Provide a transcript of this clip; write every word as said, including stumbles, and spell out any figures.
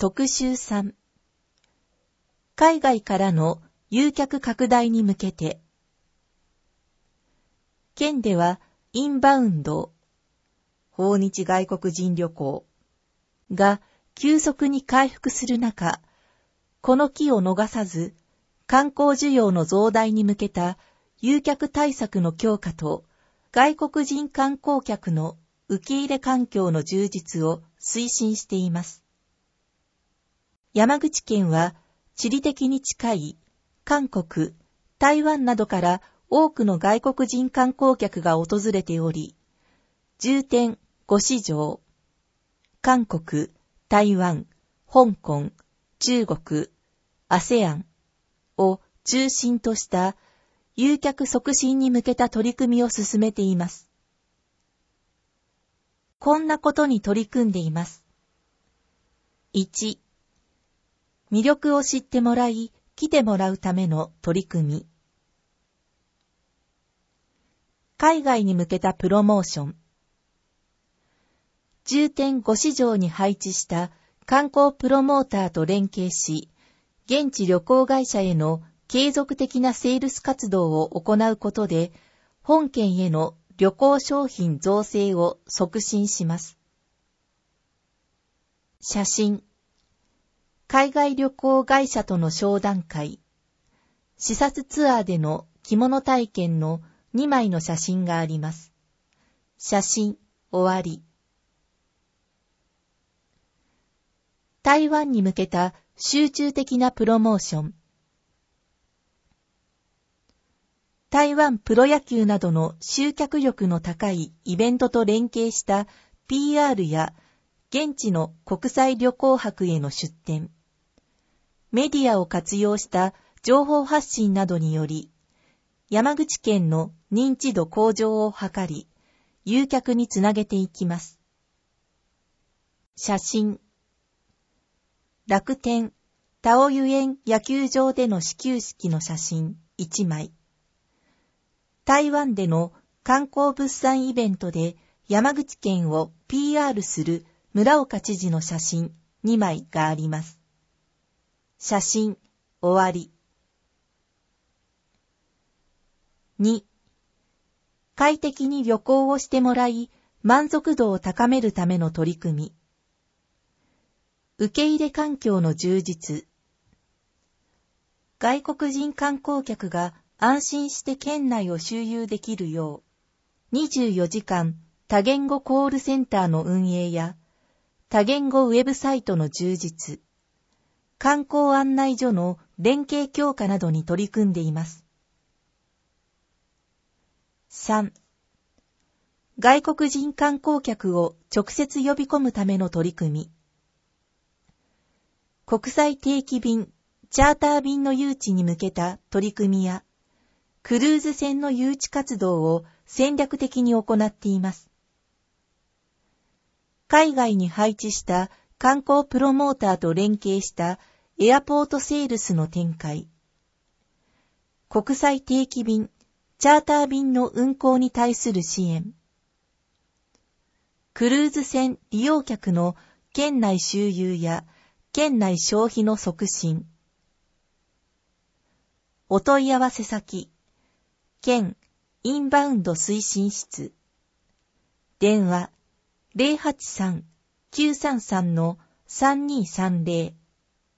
特集さん。海外からの誘客拡大に向けて。県ではインバウンド、訪日外国人旅行が急速に回復する中、この機を逃さず、観光需要の増大に向けた誘客対策の強化と、外国人観光客の受け入れ環境の充実を推進しています。山口県は地理的に近い韓国、台湾などから多くの外国人観光客が訪れており、重点ご市場、韓国、台湾、香港、中国、アセアン を中心とした誘客促進に向けた取り組みを進めています。こんなことに取り組んでいます。いち、魅力を知ってもらい、来てもらうための取り組み。海外に向けたプロモーション。重点ご市場に配置した観光プロモーターと連携し、現地旅行会社への継続的なセールス活動を行うことで、本県への旅行商品造成を促進します。写真。海外旅行会社との商談会。視察ツアーでの着物体験のにまいの写真があります。写真、終わり。台湾に向けた集中的なプロモーション。台湾プロ野球などの集客力の高いイベントと連携した ピーアール や現地の国際旅行博への出展、メディアを活用した情報発信などにより、山口県の認知度向上を図り、誘客につなげていきます。写真。楽天、タオユエン野球場での始球式の写真いちまい。台湾での観光物産イベントで山口県を ピーアール する村岡知事の写真にまいがあります。写真、終わり。に、快適に旅行をしてもらい、満足度を高めるための取り組み。受け入れ環境の充実。外国人観光客が安心して県内を周遊できるよう、にじゅうよじかん多言語コールセンターの運営や、多言語ウェブサイトの充実、観光案内所の連携強化などに取り組んでいます。さん、外国人観光客を直接呼び込むための取り組み。国際定期便、チャーター便の誘致に向けた取り組みや、クルーズ船の誘致活動を戦略的に行っています。海外に配置した観光プロモーターと連携したエアポートセールスの展開。国際定期便、チャーター便の運航に対する支援。クルーズ船利用客の県内周遊や県内消費の促進。お問い合わせ先。県インバウンド推進室。電話 ゼロはちさん きゅうさんさん さんにーさんゼロ